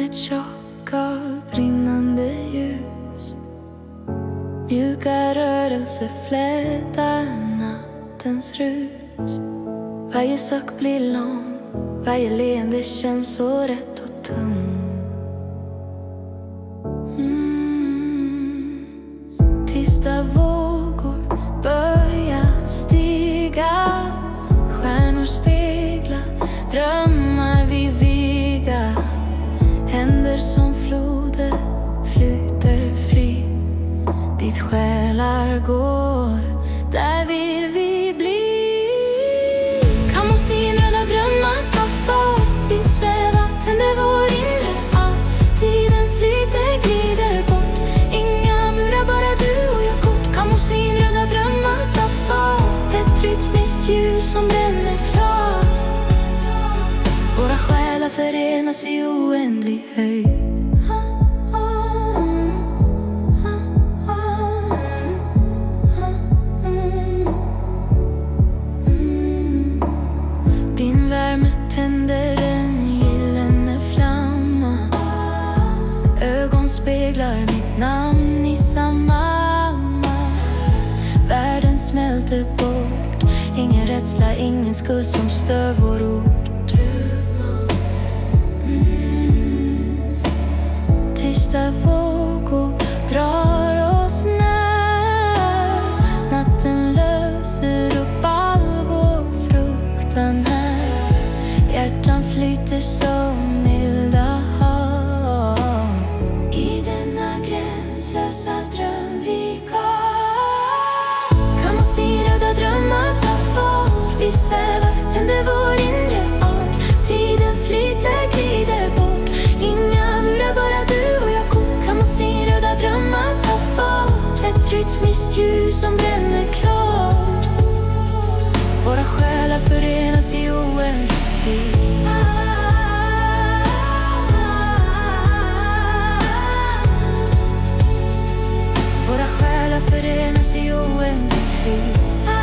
ett tjock av brinnande ljus. Mjuka rörelser flätar nattens rus. Varje suck blir lång, varje leende känns så rätt och tung. Tysta vågor börjar stiga. Stjärnor speglar drömmar vi viga. Händer som floder flyter fri. Dit själar går, där vill vi bli. Kamosin röda drömmar tar fart. Vi svävar, tänder vår inre art. Tiden flyter, glider bort. Inga murar, bara du och jag kort. Kamosin röda drömmar tar fart. Ett rytmiskt ljus som bränner klart. Våra själar förenas i oändlig höjd. Din värme tänder en gyllene flamma. Ögon speglar mitt namn i samma. Världen smälter bort. Ingen rädsla, ingen skuld som stör vår ord. Tysta vågor drar oss när. Natten löser upp all vår fruktan här. Hjärtan flyter som milda hav. I denna gränslösa dröm vi gav. Kamosin röda drömmar tar fart. Vi svävar, tänder vår inre art. Tiden flyter, glider bort. Inga murar, bara du och jag kort. Kamosin röda drömmar tar fart. Ett rytmiskt ljus som bränner klart. Våra själar förenas i oändlighet. Våra själar förenas i oändlighet.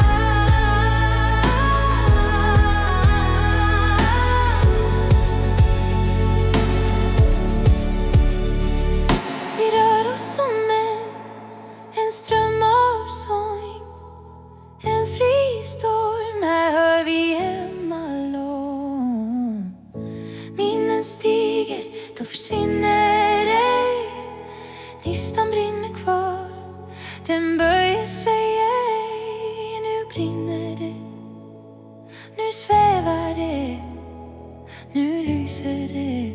Vi rör oss som en ström av sång. En fri storm, här hör vi hemma lång. Minnen stiger, då försvinner det. Listan brinner kvar, den böjer sig ej. Nu brinner det, nu svävar det, nu lyser det.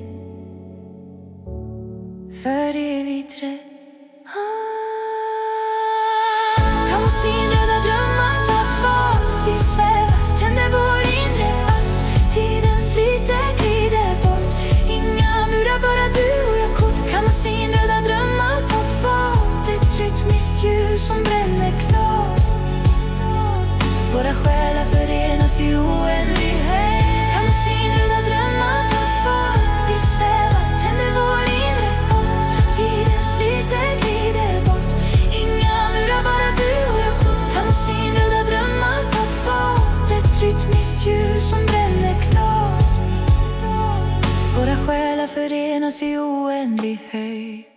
För evigt rätt. Kamosin röda drömmar tar fart. Vi svävar, tänder vår inre art. Tiden flyter, glider bort. Inga murar, bara du och jag kort. Kamosin röda drömmar tar fart. Ett rytmiskt ljus som bränner klart. Våra själar förenas i oändlighet. Kamosin röda drömmar tar fart. Vi svävar, tänder vår inre art. Tiden flyter, glider bort. Inga murar, bara du och jag kort. Kamosin röda drömmar tar fart. Ett rytmiskt ljus som bränner klart. Våra själar förenas i oändlig höjd.